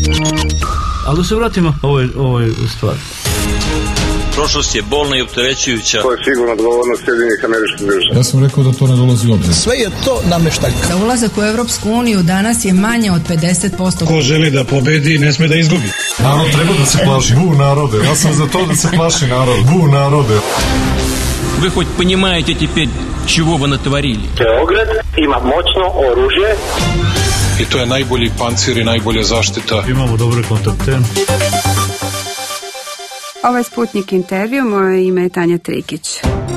Ali da se vratimo ovoj stvari. Prošlost je bolna i opterećujuća. To je sigurno odgovornost Sjedinjenih Američkih Država. Ja sam rekao da to ne dolazi u obzir. Sve je to nameštaljka. Za ulazak u Evropsku uniju danas je manje od 50%. Ko želi da pobedi, ne sme da izgubi. Narod treba da se plaši. Bu narode. Ja sam za to da se plaši narod. Bu narode. Вы хоть понимаете теперь, чего вы натворили? Beograd ima moćno oružje. I to je najbolji pancir i najbolja zaštita. Imamo dobre kontakte. Ovo je Sputnik intervju, moje ime je Tanja Trikić.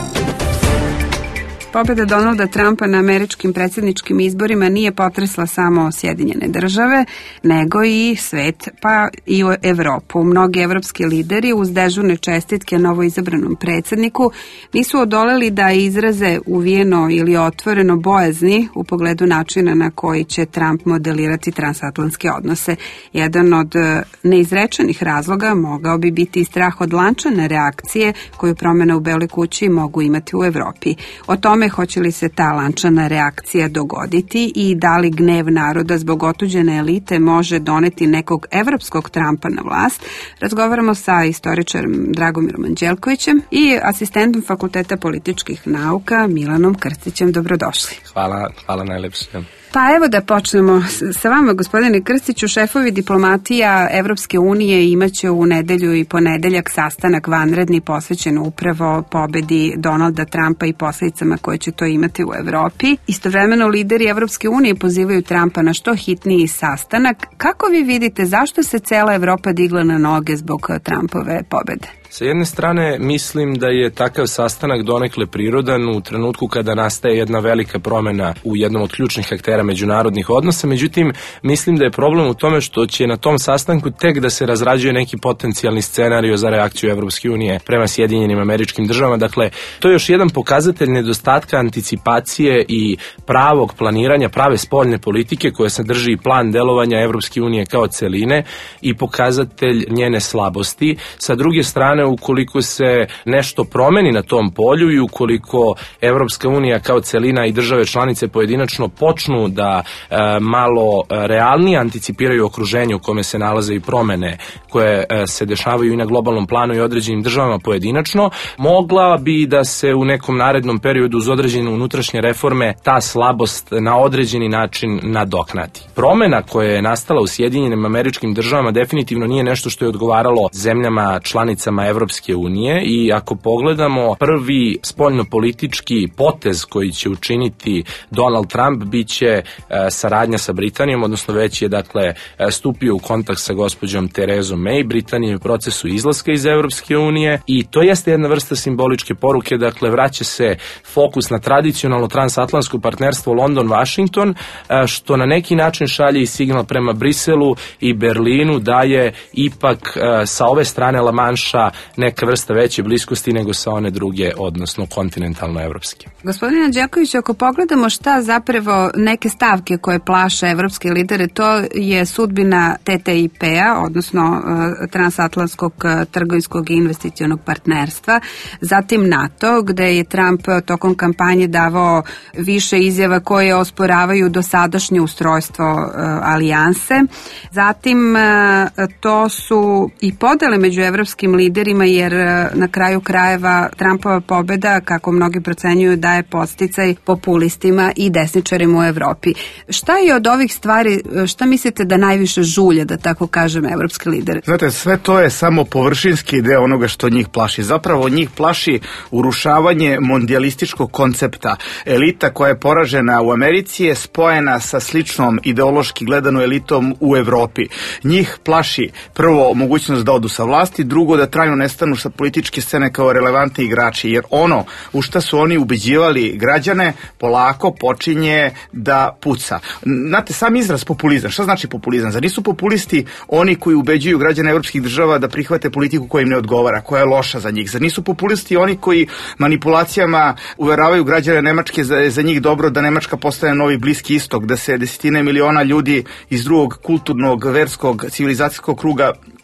Pobjeda Donalda Trumpa na američkim predsjedničkim izborima nije potresla samo Sjedinjene Države, nego i svet, pa i u Evropu. Mnogi evropski lideri uz dežurne čestitke novoizabranom predsjedniku nisu odoleli da izraze uvijeno ili otvoreno bojazni u pogledu načina na koji će Trump modelirati transatlantske odnose. Jedan od neizrečenih razloga mogao bi biti i strah od lančane reakcije koju promjene u Beloj kući mogu imati u Evropi. O tome hoće li se ta lančana reakcija dogoditi i da li gnev naroda zbog otuđene elite može doneti nekog evropskog Trumpa na vlast, razgovaramo sa istoričarom Dragomirom Anđelkovićem i asistentom Fakulteta političkih nauka Milanom Krstićem. Dobrodošli. Hvala najlepše. Pa evo da počnemo sa vama, gospodine Krstiću. Šefovi diplomatija Evropske unije imaće u nedelju i ponedeljak sastanak vanredni posvećen upravo pobedi Donalda Trumpa i posljedicama koje će to imati u Evropi. Istovremeno lideri Evropske unije pozivaju Trumpa na što hitniji sastanak. Kako vi vidite, zašto se cela Evropa digla na noge zbog Trumpove pobede? Sa jedne strane mislim da je takav sastanak donekle prirodan u trenutku kada nastaje jedna velika promjena u jednom od ključnih aktera međunarodnih odnosa, međutim mislim da je problem u tome što će na tom sastanku tek da se razrađuje neki potencijalni scenario za reakciju Evropske unije prema Sjedinjenim Američkim Državama. Dakle, to je još jedan pokazatelj nedostatka anticipacije i pravog planiranja, prave spoljne politike koja sadrži i plan delovanja Evropske unije kao celine i pokazatelj njene slabosti. Sa druge strane, ukoliko se nešto promeni na tom polju i ukoliko Evropska unija kao celina i države članice pojedinačno počnu da malo realnije anticipiraju okruženje u kome se nalaze i promene koje se dešavaju i na globalnom planu i određenim državama pojedinačno, mogla bi da se u nekom narednom periodu uz određene unutrašnje reforme ta slabost na određeni način nadoknati. Promena koja je nastala u Sjedinjenim Američkim Državama definitivno nije nešto što je odgovaralo zemljama članicama Evropske unije i ako pogledamo prvi spoljnopolitički potez koji će učiniti Donald Trump biće saradnja sa Britanijom, odnosno već je dakle stupio u kontakt sa gospođom Terezom May. Britanija je u procesu izlaska iz Evropske unije i to jeste jedna vrsta simboličke poruke, dakle vraća se fokus na tradicionalno transatlantsko partnerstvo London-Washington, što na neki način šalje i signal prema Briselu i Berlinu da je ipak sa ove strane La Manša neka vrsta veće bliskosti nego sa one druge, odnosno kontinentalno-evropske. Gospodine Anđelković, ako pogledamo šta zapravo neke stavke koje plaše evropske lidere, to je sudbina TTIP-a, odnosno transatlantskog trgovinskog i investicionog partnerstva, zatim NATO, gde je Trump tokom kampanje davao više izjava koje osporavaju dosadašnje ustrojstvo alijanse. Zatim to su i podele među evropskim liderima, jer na kraju krajeva Trumpova pobjeda, kako mnogi procenjuju, daje podsticaj populistima i desničarima u Evropi. Šta je od ovih stvari, šta mislite da najviše žulja, da tako kažem, evropski lideri? Znate, sve to je samo površinski deo onoga što njih plaši. Zapravo njih plaši urušavanje mondijalističkog koncepta. Elita koja je poražena u Americi je spojena sa sličnom ideološki gledano elitom u Evropi. Njih plaši prvo mogućnost da odu sa vlasti, drugo da trajno nestanu sa političke scene kao relevantni igrači, jer ono u šta su oni ubeđivali građane polako počinje da puca. Znate, sam izraz populizam, šta znači populizam? Zar nisu populisti oni koji ubeđuju građane evropskih država da prihvate politiku koja im ne odgovara, koja je loša za njih? Zar nisu populisti oni koji manipulacijama uveravaju građane Nemačke za njih dobro da Nemačka postane novi Bliski istok, da se desetine miliona ljudi iz drugog kulturnog, verskog, civilizacijskog kruga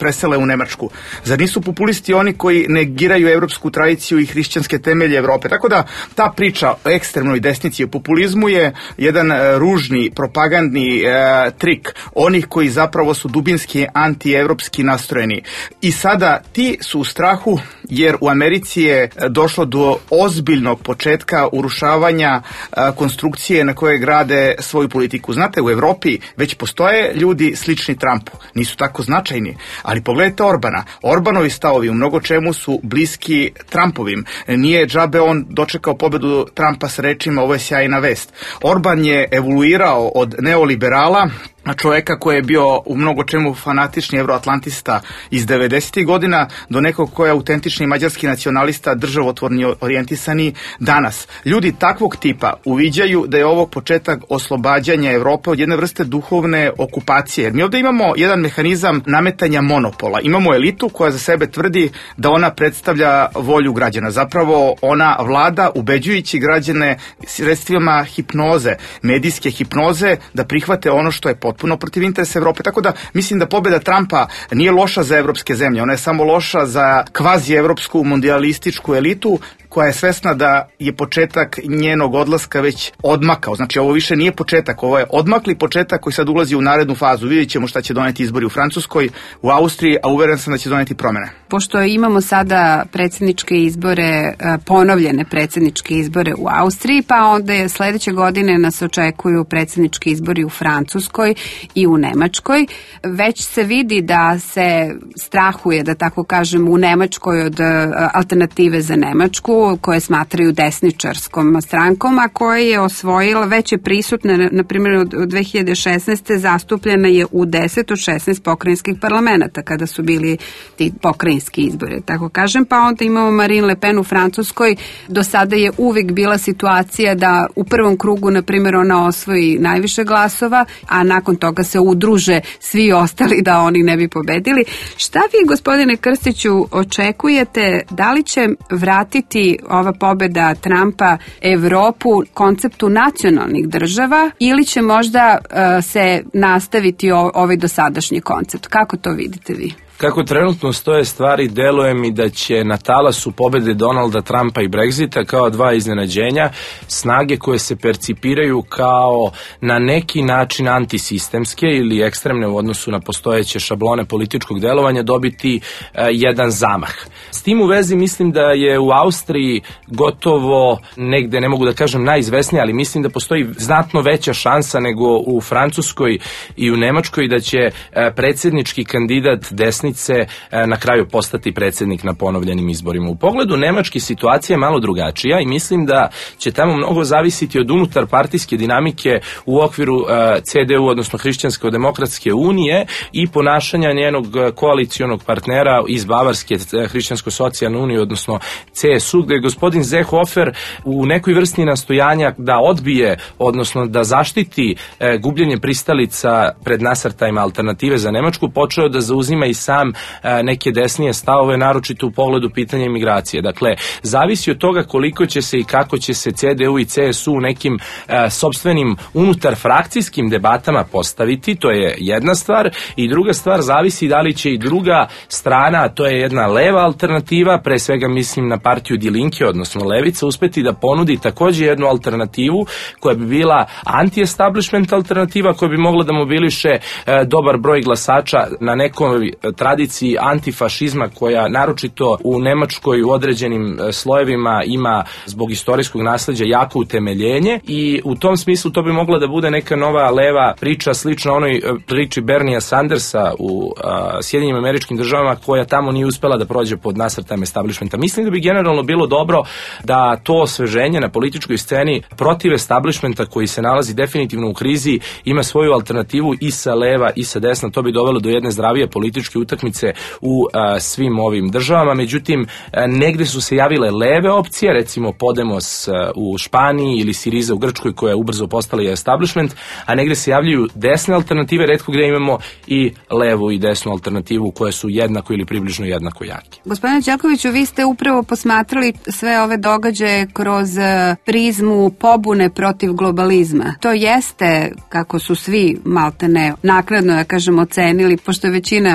presele u Nemačku? Zar nisu populisti oni koji negiraju evropsku tradiciju i hrišćanske temelje Evrope? Tako da ta priča o ekstremnoj desnici i populizmu je jedan ružni propagandni trik onih koji zapravo su dubinski antievropski nastrojeni. I sada ti su u strahu jer u Americi je došlo do ozbiljnog početka urušavanja konstrukcije na koje grade svoju politiku. Znate, u Evropi već postoje ljudi slični Trumpu. Nisu tako značajni, ali pogledajte Orbana. Orbanovi stavovi u mnogo čemu su bliski Trumpovim. Nije džabe on dočekao pobedu Trumpa s rečima ovo je sjajna vest. Orban je evoluirao od neoliberala, čoveka koji je bio u mnogo čemu fanatični evroatlantista iz 90. godina do nekog koji je autentični mađarski nacionalista, državotvorni orijentisani danas. Ljudi takvog tipa uviđaju da je ovo početak oslobađanja Evrope od jedne vrste duhovne okupacije. Jer mi ovdje imamo jedan mehanizam nametanja monopola. Imamo elitu koja za sebe tvrdi da ona predstavlja volju građana. Zapravo ona vlada ubeđujući građane sredstvima hipnoze, medijske hipnoze, da prihvate ono što je potpuno protiv interesa Evrope. Tako da mislim da pobjeda Trumpa nije loša za evropske zemlje, ona je samo loša za kvazi-evropsku mondijalističku elitu koja je svesna da je početak njenog odlaska već odmakao. Znači ovo više nije početak, ovo je odmakli početak koji sad ulazi u narednu fazu. Vidjet ćemo šta će doneti izbori u Francuskoj, u Austriji, a uveren sam da će doneti promjene. Pošto imamo sada predsjedničke izbore, ponovljene predsjedničke izbore u Austriji, pa onda je sledeće godine nas očekuju predsjednički izbori u Francuskoj i u Nemačkoj. Već se vidi da se strahuje, da tako kažem, u Nemačkoj od alternative za Nemačku, koje smatraju desničarskom strankom, a koja je osvojila, već je prisutna, na primjer od 2016. zastupljena je u 10 od 16 pokrajinskih parlamenta kada su bili ti pokrajinski izbori, tako kažem, pa onda imamo Marine Le Pen u Francuskoj. Do sada je uvijek bila situacija da u prvom krugu, na primjer, ona osvoji najviše glasova, a nakon toga se udruže svi ostali da oni ne bi pobedili. Šta vi, gospodine Krstiću, očekujete, da li će vratiti ova pobeda Trumpa Evropu konceptu nacionalnih država ili će možda se nastaviti ovaj dosadašnji koncept? Kako to vidite vi? Kako trenutno stoje stvari, deluje mi da će na talasu pobede Donalda Trumpa i Brexita kao dva iznenađenja snage koje se percipiraju kao na neki način antisistemske ili ekstremne u odnosu na postojeće šablone političkog delovanja dobiti jedan zamah. S tim u vezi mislim da je u Austriji gotovo negde, ne mogu da kažem najizvesnije, ali mislim da postoji znatno veća šansa nego u Francuskoj i u Nemačkoj da će predsjednički kandidat desnice na kraju postati predsjednik na ponovljenim izborima. U pogledu nemačke situacija je malo drugačija i mislim da će tamo mnogo zavisiti od unutar partijske dinamike u okviru CDU, odnosno Hrišćansko-demokratske unije i ponašanja njenog koalicionog partnera iz Bavarske Hrišćansko-socijalne unije, odnosno CSU, gde je gospodin Seehofer u nekoj vrsti nastojanja da odbije, odnosno da zaštiti gubljenje pristalica pred nasrtajima alternative za Nemačku, počeo da zauzima i sam neke desnije stavove, naročito u pogledu pitanja imigracije. Dakle, zavisi od toga koliko će se i kako će se CDU i CSU u nekim sopstvenim unutar frakcijskim debatama postaviti, to je jedna stvar, i druga stvar zavisi da li će i druga strana, a to je jedna leva alternativa, pre svega mislim na partiju Die Linke, odnosno levica, uspeti da ponudi također jednu alternativu koja bi bila anti-establishment alternativa, koja bi mogla da mobiliše dobar broj glasača na nekoj tradiciji antifašizma koja naročito u Nemačkoj u određenim slojevima ima zbog istorijskog nasleđa jako utemeljenje i u tom smislu to bi mogla da bude neka nova leva priča slična onoj priči Bernia Sandersa u Sjedinjenim Američkim Državama koja tamo nije uspela da prođe pod nasrtajem establishmenta. Mislim da bi generalno bilo dobro da to osveženje na političkoj sceni protiv establishmenta koji se nalazi definitivno u krizi ima svoju alternativu i sa leva i sa desna. To bi dovelo do jedne zdravije političke utakmice u svim ovim državama. Međutim, negde su se javile leve opcije, recimo Podemos u Španiji ili Siriza u Grčkoj koja je ubrzo postala i establishment, a negde se javljaju desne alternative, retko gde imamo i levu i desnu alternativu koje su jednako ili približno jednako jake. Gospodine Đakoviću, vi ste upravo posmatrali sve ove događaje kroz prizmu pobune protiv globalizma. To jeste, kako su svi maltene naknadno, da kažemo, ocenili, pošto je većina očekivala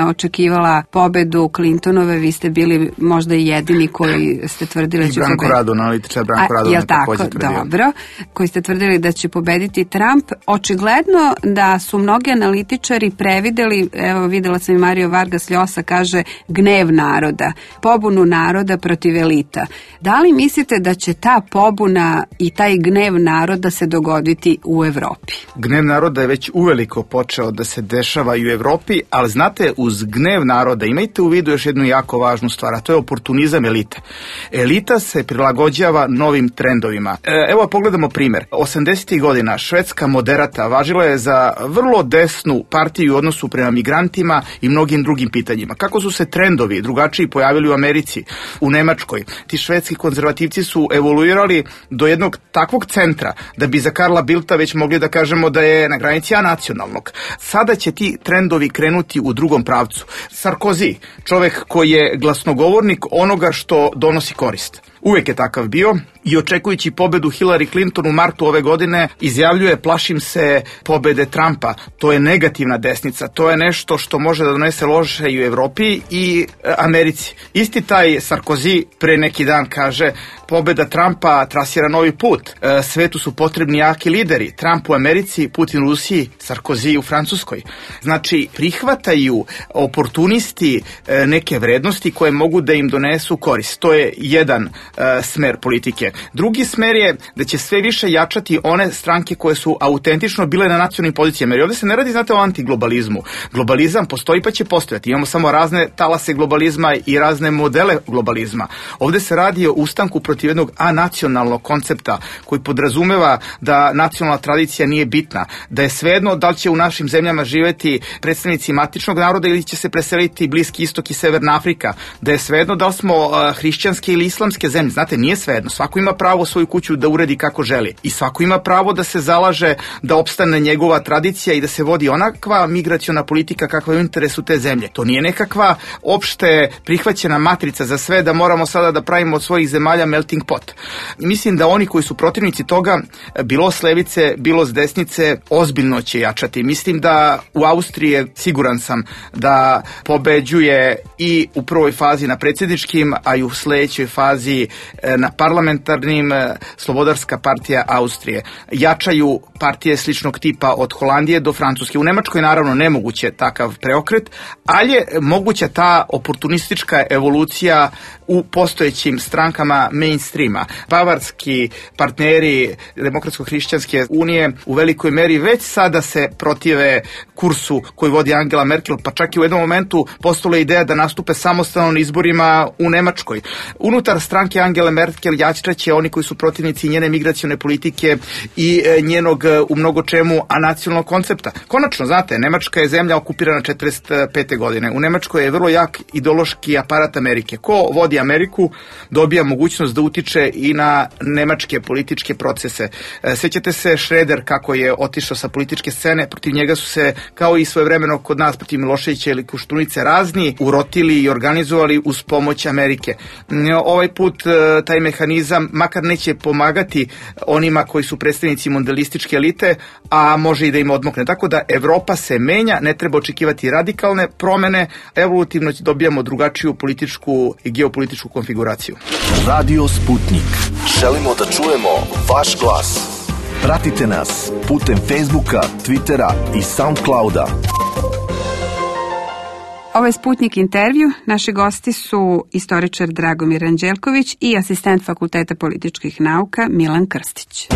očekivala pobedu Clintonove, vi ste bili možda i jedini koji ste tvrdili da će pobediti. I Branko Radon, analitičar Branko Radon je također tvrdio. Dobro, koji ste tvrdili da će pobediti Trump. Očigledno da su mnogi analitičari prevideli, evo videla sam i Mario Vargas Llosa kaže gnev naroda, pobunu naroda protiv elita. Da li mislite da će ta pobuna i taj gnev naroda se dogoditi u Evropi? Gnev naroda je već uveliko počeo da se dešava i u Evropi, ali znate, uz gnev naroda imajte u vidu još jednu jako važnu stvar, a to je oportunizam elite. Elita se prilagođava novim trendovima. Evo pogledamo primjer. 80. godina švedska moderata važila je za vrlo desnu partiju u odnosu prema migrantima i mnogim drugim pitanjima. Kako su se trendovi drugačiji pojavili u Americi, u Nemačkoj? Ti švedski konzervativci su evoluirali do jednog takvog centra da bi za Karla Bildta već mogli da kažemo da je na granici anacionalnog. Sada će ti trendovi krenuti u drugom pravcu. Sarkozy, čovjek koji je glasnogovornik onoga što donosi korist. Uvijek je takav bio i očekujući pobedu Hillary Clinton u martu ove godine izjavljuje plašim se pobede Trumpa. To je negativna desnica, to je nešto što može da donese loše i u Evropi i Americi. Isti taj Sarkozy pre neki dan kaže pobeda Trumpa trasira novi put. Svetu su potrebni jaki lideri. Trump u Americi, Putin u Rusiji, Sarkozy u Francuskoj. Znači, prihvataju oportunisti neke vrednosti koje mogu da im donesu korist. To je jedan smer politike. Drugi smer je da će sve više jačati one stranke koje su autentično bile na nacionalnim pozicijama. Jer ovdje se ne radi, znate, o antiglobalizmu. Globalizam postoji pa će postojati. Imamo samo razne talase globalizma i razne modele globalizma. Ovdje se radi o ustanku protiv jednog anacionalnog koncepta koji podrazumeva da nacionalna tradicija nije bitna, da je svejedno da li će u našim zemljama živjeti predstavnici matičnog naroda ili će se preseliti Bliski istok i Severna Afrika, da je svejedno da li smo hrišćanske ili islamske zemlje. Znate, nije svejedno. Svako ima pravo svoju kuću da uredi kako želi i svako ima pravo da se zalaže da opstane njegova tradicija i da se vodi onakva migraciona politika kakva je u interesu te zemlje. To nije nekakva opšte prihvaćena matrica za sve da moramo sada da pravimo od svojih zemalja melting pot. Mislim da oni koji su protivnici toga, bilo s levice, bilo s desnice, ozbiljno će jačati. Mislim da u Austriji, siguran sam, da pobeđuje i u prvoj fazi na predsjedničkim, a i u sljedećoj fazi na parlamentarnim Slobodarska partija Austrije. Jačaju partije sličnog tipa od Holandije do Francuske. U Nemačkoj naravno nemoguće takav preokret, ali je moguća ta oportunistička evolucija u postojećim strankama mainstreama. Bavarski partneri Demokratsko-hrišćanske unije u velikoj meri već sada se protive kursu koji vodi Angela Merkel, pa čak i u jednom momentu postala ideja da nastupe samostalno na izborima u Nemačkoj. Unutar stranke Angela Merkel jačaće oni koji su protivnici njene migracione politike i njenog u mnogo čemu anacionalnog koncepta. Konačno, znate, Nemačka je zemlja okupirana 45. godine. U Nemačkoj je vrlo jak ideološki aparat Amerike. Ko vodi Ameriku dobija mogućnost da utiče i na nemačke političke procese. Sjećate se Schröder kako je otišao sa političke scene, protiv njega su se, kao i svojevremeno kod nas protiv Miloševića ili Koštunice, razni urotili i organizovali uz pomoć Amerike. Ovaj put taj mehanizam makar neće pomagati onima koji su predstavnici mondialističke elite, a može i da im odmokne. Tako da Evropa se menja, ne treba očekivati radikalne promene, evolutivno dobijamo drugačiju političku i geopolitičku konfiguraciju. Radio Sputnik. Želimo da čujemo vaš glas. Pratite nas putem Facebooka, Twittera i Soundclouda. Ovo je Sputnik intervju. Naši gosti su istoričar Dragomir Anđelković i asistent Fakulteta političkih nauka Milan Krstić.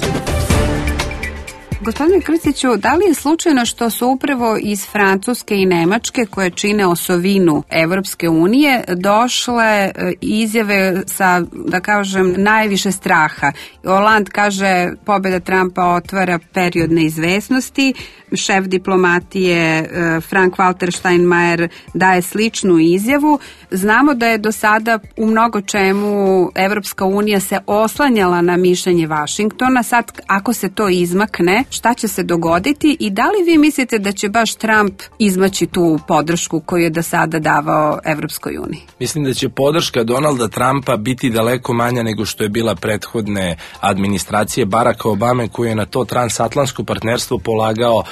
Gospodine Krstiću, da li je slučajno što su upravo iz Francuske i Nemačke, koje čine osovinu Evropske unije, došle izjave sa, da kažem, najviše straha? Hollande kaže pobjeda Trumpa otvara period neizvesnosti, šef diplomatije Frank-Walter Steinmeier daje sličnu izjavu. Znamo da je do sada u mnogo čemu Evropska unija se oslanjala na mišljenje Vašingtona. Sad, ako se to izmakne, šta će se dogoditi i da li vi mislite da će baš Trump izmaći tu podršku koju je do sada davao Evropskoj uniji? Mislim da će podrška Donalda Trumpa biti daleko manja nego što je bila prethodne administracije Baracka Obame, koji je na to transatlantsko partnerstvo polagao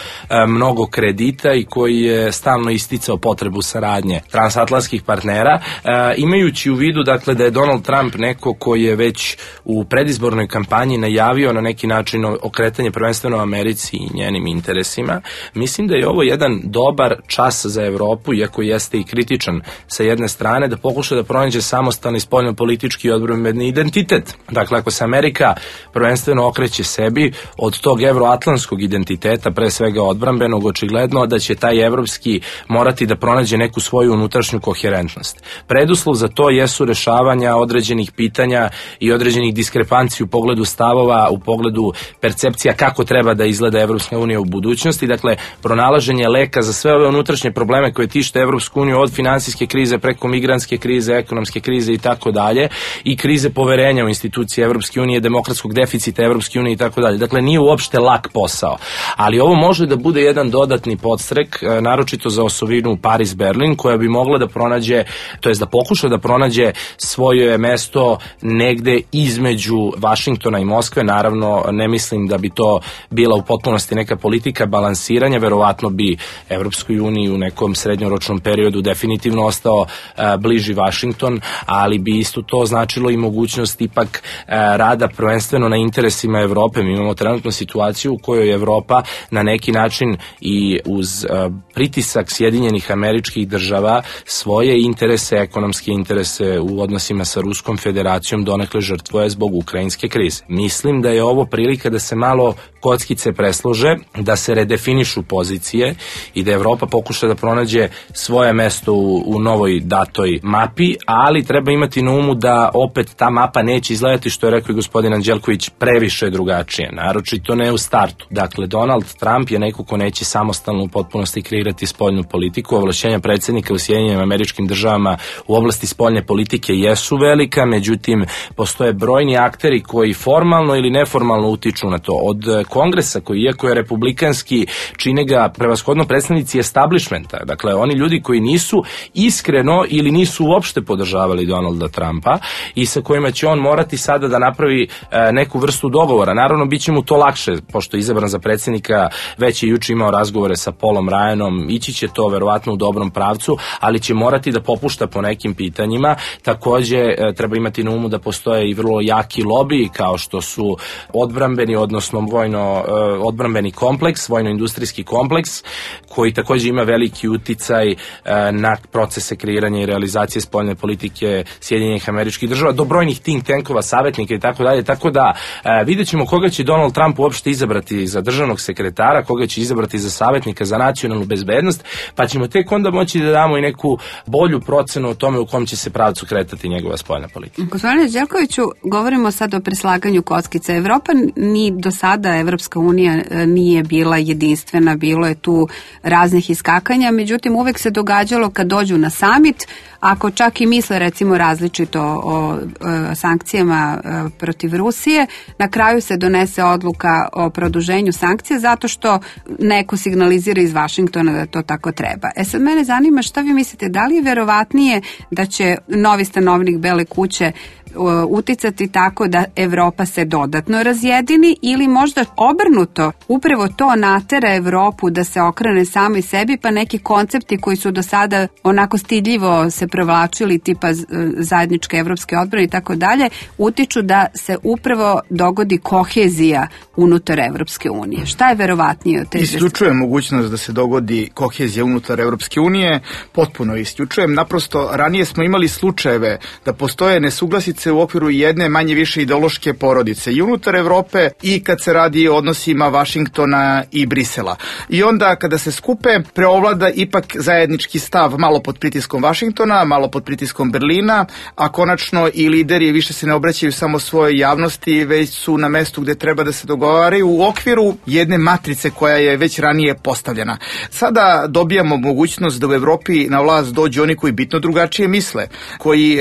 mnogo kredita i koji je stalno isticao potrebu saradnje transatlantskih partnera, imajući u vidu dakle da je Donald Trump neko koji je već u predizbornoj kampanji najavio na neki način okretanje prvenstveno Americi i njenim interesima. Mislim da je ovo jedan dobar čas za Evropu, iako jeste i kritičan sa jedne strane, da pokuša da pronađe samostalni spoljnopolitički i odbrambeni identitet. Dakle, ako se Amerika prvenstveno okreće sebi od tog evroatlantskog identiteta, pre svega odbrambenog, očigledno da će taj evropski morati da pronađe neku svoju unutrašnju koherentnost. Preduslov za to jesu rešavanja određenih pitanja i određenih diskrepancija u pogledu stavova, u pogledu percepcija kako treba da izgleda Evropska unija u budućnosti. Dakle, pronalaženje leka za sve ove unutrašnje probleme koje tište Evropsku uniju, od finansijske krize preko migrantske krize, ekonomske krize i tako dalje, i krize poverenja u institucije Evropske unije, demokratskog deficita Evropske unije i tako dalje. Dakle, nije uopšte lak posao. Ali ovo može da bude jedan dodatni podstrek, naročito za osovinu Pariz-Berlin, koja bi mogla da pronađe, to jest da pokuša da pronađe svoje mesto negde između Vašingtona i Moskve. Naravno, ne mislim da bi to bila u potpunosti neka politika balansiranja, verovatno bi Evropskoj uniji u nekom srednjoročnom periodu definitivno ostao bliži Vašington, ali bi isto to značilo i mogućnost ipak rada prvenstveno na interesima Evrope. Mi imamo trenutno situaciju u kojoj Evropa na neki način i uz pritisak Sjedinjenih Američkih Država svoje interese, ekonomske interese u odnosima sa Ruskom federacijom donekle žrtvuje zbog ukrajinske krize. Mislim da je ovo prilika da se malo kockice preslože, da se redefinišu pozicije i da Evropa pokuša da pronađe svoje mesto u novoj datoj mapi, ali treba imati na umu da opet ta mapa neće izgledati, što je rekao i gospodin Anđelković, previše drugačije, naročito ne u startu. Dakle, Donald Trump je neko ko neće samostalno u potpunosti kreirati spoljnu politiku. Ovlašćenja predsjednika u Sjedinjenim Američkim Državama u oblasti spoljne politike jesu velika, međutim, postoje brojni akteri koji formalno ili neformalno utiču na to. Od Kongresa, koji iako je republikanski, čine ga prevashodno predstavnici establishmenta, dakle, oni ljudi koji nisu iskreno ili nisu uopšte podržavali Donalda Trumpa i sa kojima će on morati sada da napravi neku vrstu dogovora. Naravno, bit će mu to lakše, pošto je izabran za predsjednika, već je juče imao razgovore sa Paulom Ryanom, ići će to verovatno u dobrom pravcu, ali će morati da popušta po nekim pitanjima. Takođe, treba imati na umu da postoje i vrlo jaki lobiji, kao što su odbrambeni, odnosno odbrambeni kompleks, vojno-industrijski kompleks, koji takođe ima veliki uticaj na procese kreiranja i realizacije spoljne politike Sjedinjenih Američkih Država, do brojnih think tankova, savjetnika i tako dalje, tako da vidjet ćemo koga će Donald Trump uopšte izabrati za državnog sekretara, koga će izabrati za savjetnika za nacionalnu bezbednost, pa ćemo tek onda moći da damo i neku bolju procenu o tome u kom će se pravcu kretati njegova spoljna politika. Gospodine Đelkoviću, govorimo sad o preslaganju kockice. Evropa ni do sada, Evropska unija nije bila jedinstvena, bilo je tu raznih iskakanja, međutim uvek se događalo kad dođu na samit, ako čak i misle recimo različito o sankcijama protiv Rusije, na kraju se donese odluka o produženju sankcija zato što neko signalizira iz Vašingtona da to tako treba. Sad mene zanima šta vi mislite, da li je verovatnije da će novi stanovnik Bele kuće uticati tako da Evropa se dodatno razjedini ili možda obrnuto, upravo to natera Evropu da se okrene samoj sebi, pa neki koncepti koji su do sada onako stidljivo se provlačili, tipa zajedničke evropske odbrane i tako dalje, utiču da se upravo dogodi kohezija unutar Evropske unije. Šta je verovatnije od te? Isključujem mogućnost da se dogodi kohezija unutar Evropske unije, potpuno isključujem. Naprosto, ranije smo imali slučajeve da postoje nesuglasice u okviru jedne manje više ideološke porodice i unutar Evrope i kad se radi o odnosima Vašingtona i Brisela. I onda kada se skupe, preovlada ipak zajednički stav, malo pod pritiskom Vašingtona, malo pod pritiskom Berlina, a konačno i lideri više se ne obraćaju samo svojoj javnosti, već su na mestu gde treba da se dogovaraju u okviru jedne matrice koja je već ranije postavljena. Sada dobijamo mogućnost da u Evropi na vlast dođu oni koji bitno drugačije misle, koji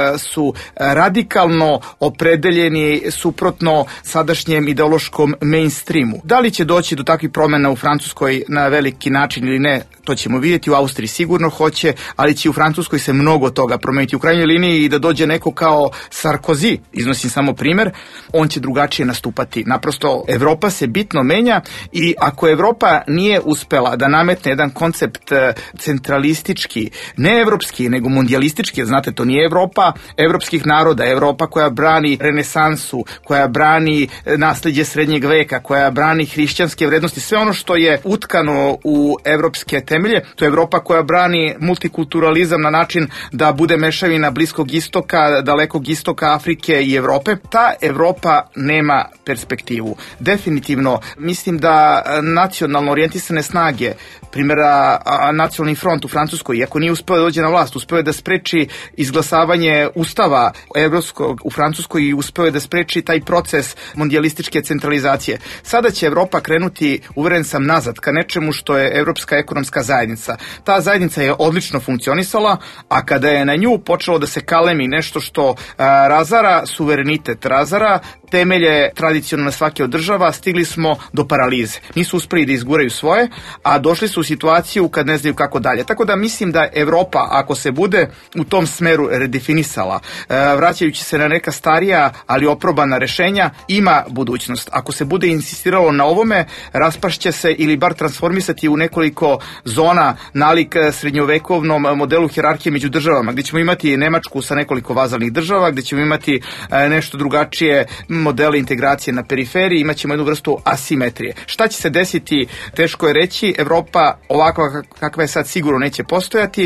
su radikalno opredeljeni suprotno sadašnjem ideološkom mainstreamu. Da li će doći do takvih promjena u Francuskoj na veliki način ili ne, to ćemo vidjeti, u Austriji sigurno hoće, ali će u Francuskoj se mnogo toga promeniti. U krajnjoj liniji i da dođe neko kao Sarkozy, iznosim samo primer, on će drugačije nastupati. Naprosto, Evropa se bitno menja i ako Evropa nije uspela da nametne jedan koncept centralistički, ne evropski, nego mondijalistički, znate, to nije Evropa evropskih naroda, Evropa koja brani renesansu, koja brani nasleđe srednjeg veka, koja brani hrišćanske vrednosti, sve ono što je utkano u evropske temelje, to je Evropa koja brani multikulturalizam na način da bude mešavina Bliskog istoka, Dalekog istoka, Afrike i Evrope. Ta Evropa nema perspektivu. Definitivno, mislim da nacionalno orijentisane snage, primjera Nacionalni front u Francuskoj, iako nije uspeo da dođe na vlast, uspeo je da spreči izglasavanje ustava evropskog u Francuskoj i uspeo je da spreči taj proces mondijalističke centralizacije. Sada će Evropa krenuti, uveren sam, nazad ka nečemu što je Evropska ekonomska zajednica. Ta zajednica je odlično funkcionisala, a kada je na nju počelo da se kalemi nešto što razara suverenitet, razara temelje tradicionalne svake od država, stigli smo do paralize. Nisu uspeli da izguraju svoje, a došli su u situaciju kad ne znaju kako dalje. Tako da mislim da Evropa, ako se bude u tom smeru redefinisala, vraćajući se na neka starija, ali oprobana rešenja, ima budućnost. Ako se bude insistiralo na ovome, raspašće se ili bar transformisati u nekoliko zona nalik srednjovekovnom modelu hijerarhije među državama, gdje ćemo imati Nemačku sa nekoliko vazalnih država, gdje ćemo imati nešto drugačije modele integracije na periferiji, imat ćemo jednu vrstu asimetrije. Šta će se desiti, teško je reći. Evropa ovakva kakva je sad sigurno neće postojati,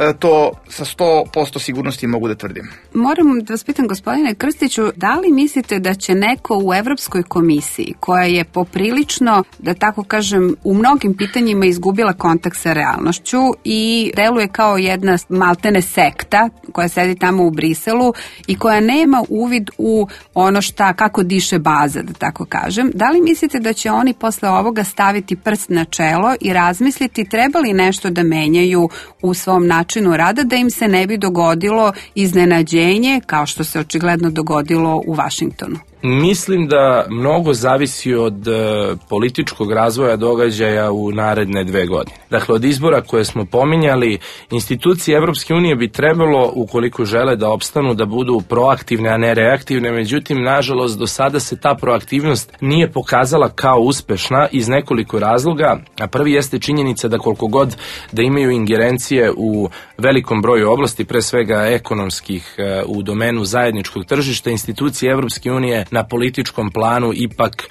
to sa 100% sigurnosti mogu da tvrdim. Moram da vas pitam, gospodine Krstiću, da li mislite da će neko u Evropskoj komisiji, koja je poprilično, da tako kažem, u mnogim pitanjima izgubila kontakt sa realnošću i deluje kao jedna maltene sekta koja sedi tamo u Briselu i koja nema uvid u ono kako diše baza, da tako kažem, da li mislite da će oni posle ovoga staviti prst na čelo i razmisliti treba li nešto da menjaju u svom načinu rada da im se ne bi dogodilo iznenađenje kao što se očigledno dogodilo u Vašingtonu? Mislim da mnogo zavisi od političkog razvoja događaja u naredne 2 godine. Dakle, od izbora koje smo pominjali, institucije Evropske unije bi trebalo, ukoliko žele da opstanu, da budu proaktivne, a ne reaktivne. Međutim, nažalost, do sada se ta proaktivnost nije pokazala kao uspešna iz nekoliko razloga. A prvi jeste činjenica da koliko god da imaju ingerencije u velikom broju oblasti, pre svega ekonomskih, u domenu zajedničkog tržišta, institucije Evropske unije na političkom planu ipak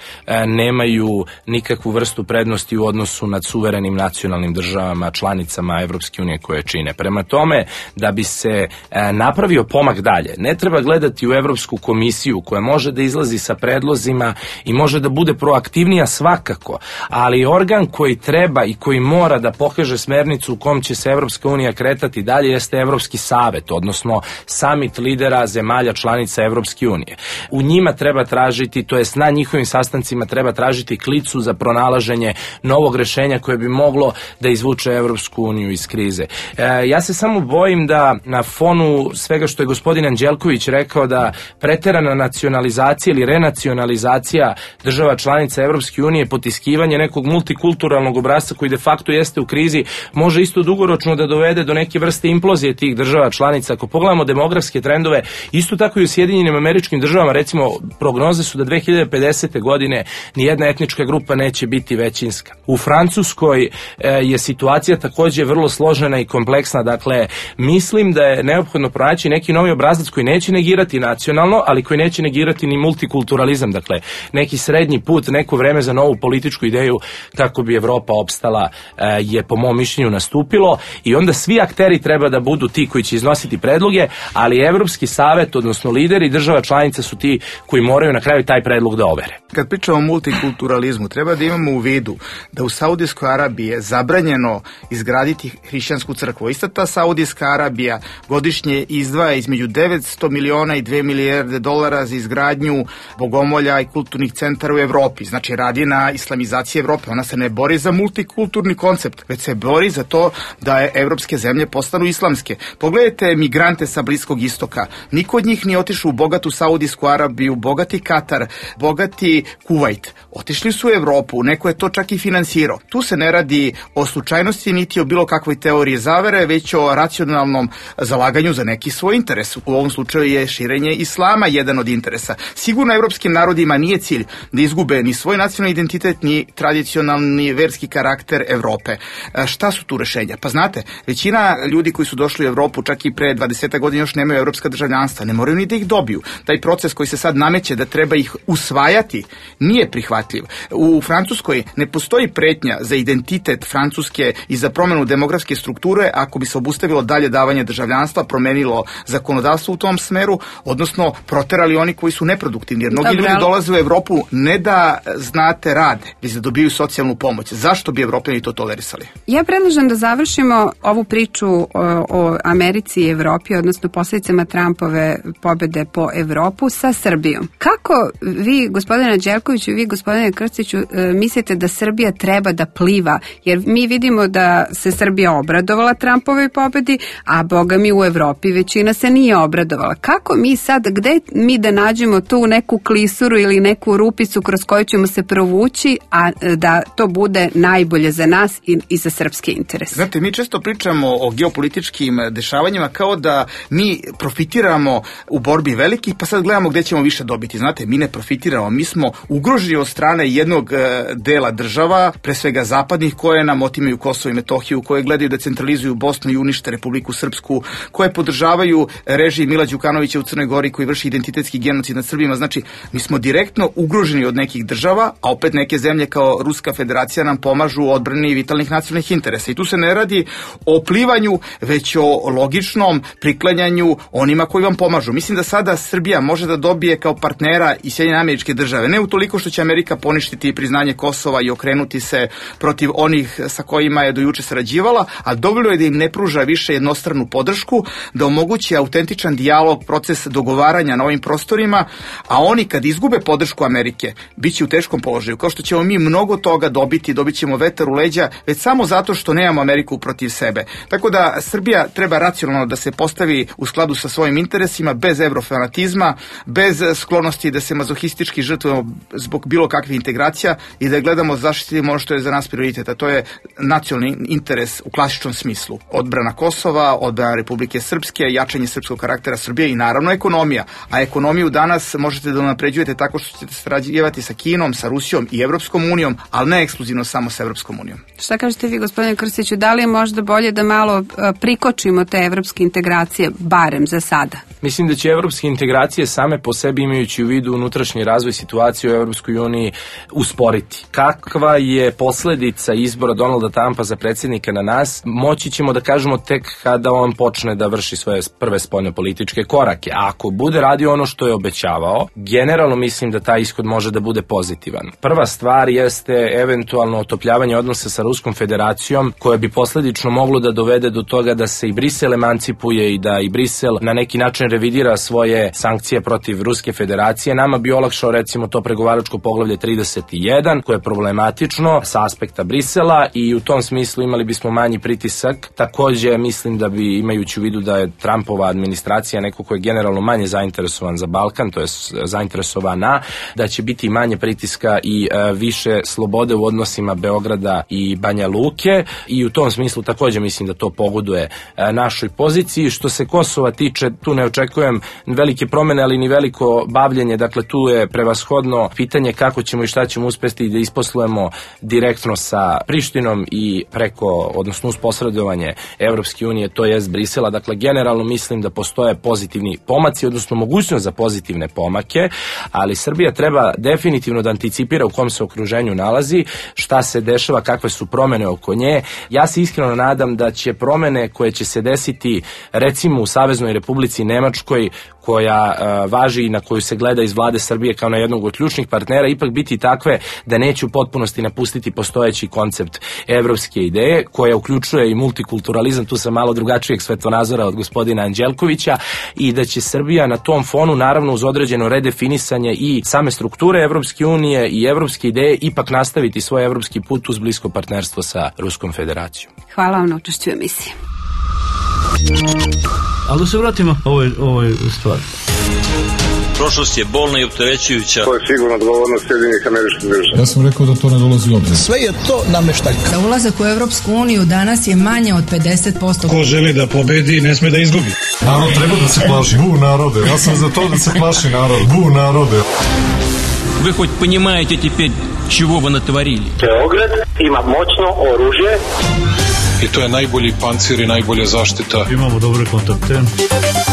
nemaju nikakvu vrstu prednosti u odnosu nad suverenim nacionalnim državama, članicama Evropske unije koje čine. Prema tome, da bi se napravio pomak dalje, ne treba gledati u Evropsku komisiju koja može da izlazi sa predlozima i može da bude proaktivnija svakako, ali organ koji treba i koji mora da pokaže smernicu u kom će se Evropska unija kretati dalje jeste Evropski savet, odnosno samit lidera zemalja članica Evropske unije. U njima treba tražiti, to jest na njihovim sastancima treba tražiti klicu za pronalaženje novog rešenja koje bi moglo da izvuče Evropsku uniju iz krize. Ja se samo bojim da na fonu svega što je gospodin Anđelković rekao, da preterana nacionalizacija ili renacionalizacija država članica Evropske unije, potiskivanje nekog multikulturalnog obrasca koji de facto jeste u krizi, može isto dugoročno da dovede do neke vrste implozije tih država članica. Ako pogledamo demografske trendove, isto tako i u Sjedinjenim Američkim Državama, recimo, prognoze su da 2050. godine nijedna etnička grupa neće biti većinska. U Francuskoj je situacija takođe vrlo složena i kompleksna, dakle, mislim da je neophodno pronaći neki novi obrazac koji neće negirati nacionalno, ali koji neće negirati ni multikulturalizam, dakle, neki srednji put, neko vreme za novu političku ideju kako bi Evropa opstala je po mom mišljenju nastupilo i onda svi akteri treba da budu ti koji će iznositi predloge, ali Evropski savet, odnosno lideri država članica su ti koji moraju na kraju taj predlog da overe. Kad pričamo o multikulturalizmu, treba da imamo u vidu da u Saudijskoj Arabiji je zabranjeno izgraditi hrišćansku crkvu. Ista ta Saudijska Arabija godišnje izdvaja između 900 miliona i 2 milijarde dolara za izgradnju bogomolja i kulturnih centara u Evropi. Znači, radi na islamizaciji Evrope. Ona se ne bori za multikulturni koncept, već se bori za to da evropske zemlje postanu islamske. Pogledajte migrante sa Bliskog istoka. Niko od njih nije otišao u bogatu Saudijsku Arabiju, bogati Katar, bogati Kuvajt. Otišli su u Evropu, neko je to čak i finansirao. Tu se ne radi o slučajnosti niti o bilo kakvoj teoriji zavere, već o racionalnom zalaganju za neki svoj interes. U ovom slučaju je širenje islama jedan od interesa. Sigurno evropskim narodima nije cilj da izgube ni svoj nacionalni identitet, ni tradicionalni verski karakter Evrope. Šta su tu rešenja? Pa znate, većina ljudi koji su došli u Evropu čak i pre 20 godina još nemaju evropska državljanstva, ne moraju ni da ih dobiju. Taj proces koji se sad nameće da treba ih usvajati nije prihvatljiv. U Francuskoj ne postoji pretnja za identitet Francuske i za promenu demografske strukture ako bi se obustavilo dalje davanje državljanstva, promenilo zakonodavstvo u tom smeru, odnosno proterali oni koji su neproduktivni. Jer mnogi ljudi dolaze u Evropu ne da znate rade, već da dobiju socijalnu pomoć. Zašto bi Evropljani to tolerisali? Ja predlažem da završimo ovu priču o Americi i Evropi, odnosno posledicama Trumpove pobede po Evropu sa Srbijom. Kako vi, gospodine Anđelkoviću, i vi, gospodine Krstiću, mislite da Srbija treba da pliva? Jer mi vidimo da se Srbija obradovala Trumpovoj pobedi, a boga mi u Evropi većina se nije obradovala. Kako mi sad, gde mi da nađemo tu neku klisuru ili neku rupicu kroz koju ćemo se provući, a da to bude najbolje za nas i za srpski interes? Znate, mi često pričamo o geopolitičkim dešavanjima kao da mi profitiramo u borbi velikih, pa sad gledamo gde ćemo više dobiti. Znate, mi ne profitiramo, mi smo ugroženi od strane jednog dela država, pre svega zapadnih, koje nam otimaju Kosovo i Metohiju, koje gledaju da centralizuju Bosnu i unište Republiku Srpsku, koje podržavaju režim Mila Đukanovića u Crnoj Gori koji vrši identitetski genocid nad Srbima. Znači, mi smo direktno ugroženi od nekih država, a opet neke zemlje kao Ruska federacija nam pomažu u odbrani vitalnih nacionalnih interesa. I tu se ne radi o plivanju, već o logičnom priklanjanju onima koji vam pomažu. Mislim da sada Srbija može da dobije kao partnera i Sjedinjene Američke Države. Ne utoliko što će Amerika poništiti priznanje Kosova i okrenuti se protiv onih sa kojima je do juče sarađivala, a dovoljno je da im ne pruža više jednostranu podršku, da omogući autentičan dijalog, proces dogovaranja na ovim prostorima, a oni kad izgube podršku Amerike, bit će u teškom položaju. Kao što ćemo mi mnogo toga dobiti, dobit ćemo vetar u leđa, već samo zato što nemamo Ameriku protiv sebe. Tako da Srbija treba racionalno da se postavi u skladu sa svojim interesima, bez evrofanatizma, bez sklonosti da se mazohistički žrtvujemo zbog bilo kakvih integracija i da gledamo zaštitimo ono što je za nas prioritet, a to je nacionalni interes u klasičnom smislu. Odbrana Kosova, odbrana Republike Srpske, jačanje srpskog karaktera Srbije i naravno ekonomija. A ekonomiju danas možete da unapređujete tako što ćete sarađivati sa Kinom, sa Rusijom i Evropskom unijom, ali ne ekskluzivno samo sa Evropskom unijom. Šta kažete vi, gospodine Krstiću, da li je možda bolje da malo prikočimo te evropske integracije, barem za sada? Mislim da će evropske integracije same po sebi, imajući u vidu unutrašnji razvoj situacije u Evropskoj uniji, usporiti. Kakva je posledica izbora Donalda Trumpa za predsjednika na nas, moći ćemo da kažemo tek kada on počne da vrši svoje prve spoljnopolitičke korake. A ako bude radio ono što je obećavao, generalno mislim da taj ishod može da bude pozitivan. Prva stvar jeste eventualno otopljavanje odnosa sa Ruskom federacijom, koje bi posledično moglo da dovede do toga da se i Brisel emancipuje i da i Brisel na neki način revidira svoje sankcije protiv Ruske federacije. Nama bi olakšao recimo to pregovaračko poglavlje 31, koje je problematično sa aspekta Brisela i u tom smislu imali bismo manji pritisak. Takođe mislim da bi, imajući u vidu da je Trumpova administracija neko ko je generalno manje zainteresovan za Balkan, to je zainteresovana, da će biti manje pritiska i više slobode u odnosima Beograda i Banja Luke i u tom smislu takođe mislim da to pogoduje našoj poziciji. Što se Kosova tiče, tu ne očekujem velike promene, ali ni veliko bavljenje, dakle tu je prevashodno pitanje kako ćemo i šta ćemo uspesti da isposlujemo direktno sa Prištinom i preko, odnosno uz posredovanje Evropske unije, to jest Brisela. Dakle, generalno mislim da postoje pozitivni pomaci, odnosno mogućnost za pozitivne pomake, ali Srbija treba definitivno da anticipira u kom se okruženju nalazi, šta se dešava, kakve su promene oko nje. Ja se iskreno nadam da će promene koje će se desiti recimo u Saveznoj Republici Nemačkoj, koja važi i na koju se gleda iz vlade Srbije kao na jednog od ključnih partnera, ipak biti takve da neće u potpunosti napustiti postojeći koncept evropske ideje, koja uključuje i multikulturalizam, tu sam malo drugačijeg svetonazora od gospodina Anđelkovića, i da će Srbija na tom fonu, naravno uz određeno redefinisanje i same strukture Evropske unije i evropske ideje, ipak nastaviti svoj evropski put uz blisko partnerstvo sa Ruskom federacijom. Hvala vam na učešću u emisiji. Ali da se vratimo ovoj stvari. prošlost je bolna i opterećujuća. To je sigurno odgovornost Sjedinjenih Američkih Država. Ja sam rekao da to ne dolazi u obzir. Sve je to nameštaljka. Za ulazak u Evropsku uniju danas je manje od 50%. Ko želi da pobedi, ne sme da izgubi. Narod treba da se plaši. Bu narode. Ja sam za to da se plaši narod. Bu narode. Вы хоть понимаете теперь, чего вы натворили? Beograd ima moćno oružje. I to je najbolji pancir i najbolja zaštita. Imamo dobre kontakte.